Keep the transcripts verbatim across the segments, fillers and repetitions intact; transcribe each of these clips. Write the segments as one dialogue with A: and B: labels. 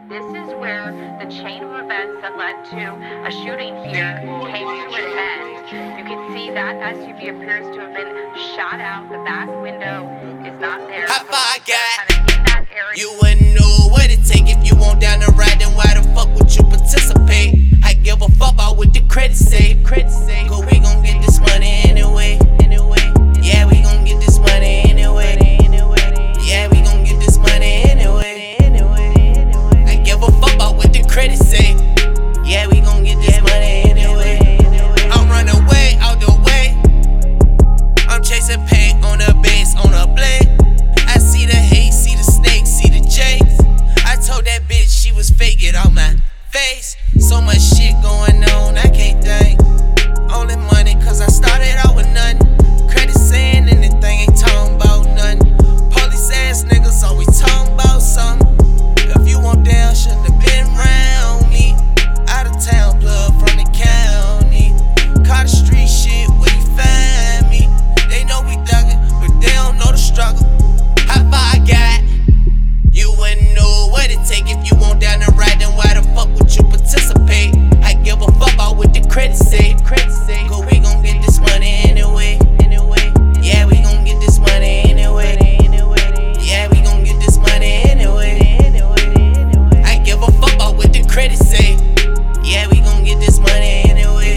A: This is where the chain of events that led to a shooting here came to an end. You can see that S U V appears to have been shot out. The back window is not there.
B: How far I got?
A: Kind of in that area.
B: You wouldn't know what it take if you want down the ride, then why the fuck would you participate? I give a fuck about what the credit say, credit say. Cause we gon' get this money anyway, anyway. Yeah, we gon' get this money anyway, anyway. Yeah, we gon' get this money anyway, anyway. I give a fuck about what the credit say. Yeah, we gon' get this money anyway. I'm running way out the way. I'm chasing paint on the base, on the blade. I see the hate, see the snakes, see the jakes. I told that bitch she was fake, get on my face. So much shit going on, I can't think. Only money, cause I started out with nothing. Credit saying anything, ain't talking about nothing. Police ass niggas always talking about something. If you want down, shouldn't have been round me. Out of town, blood from the county. Caught the street shit, where you find me. They know we thuggin', but they don't know the struggle. How far I got? You wouldn't know what it take if you want down the ride, then why the fuck would you participate? I give a fuck about what the credit say, credit say. Cause we gon' get this money anyway, anyway. Yeah, we gon' get this money anyway, anyway. Yeah, we gon' get this money anyway, anyway. I give a fuck about what the credit say. Yeah, we gon' get this money anyway.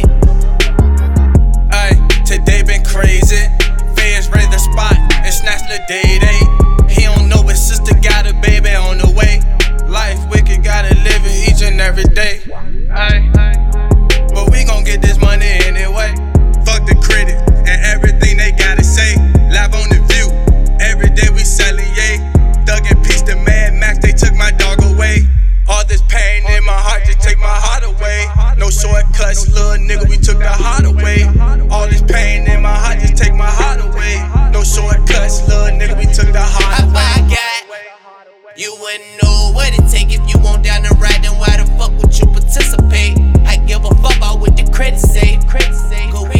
C: Ay, today been crazy. Feds raised the spot and snatched the day day. He don't know his sister got a baby on the way. Life wicked, gotta live it each and every day. Ay, but we gon' get this money anyway. Fuck the credit and everything they gotta say. Live on the view, every day we sellin', yay. Thug and Peace, the Mad Max, they took my dog away. All this pain in my heart, just take my heart away. No shortcuts, little nigga, we took the heart away. All this pain in my heart, just take my heart away. No shortcuts, little nigga, we took the heart
B: How far I
C: away.
B: got? You wouldn't know what it take if you want down the ride, then why the fuck would you participate? I give a fuck about what the credit say, credit say. Cause we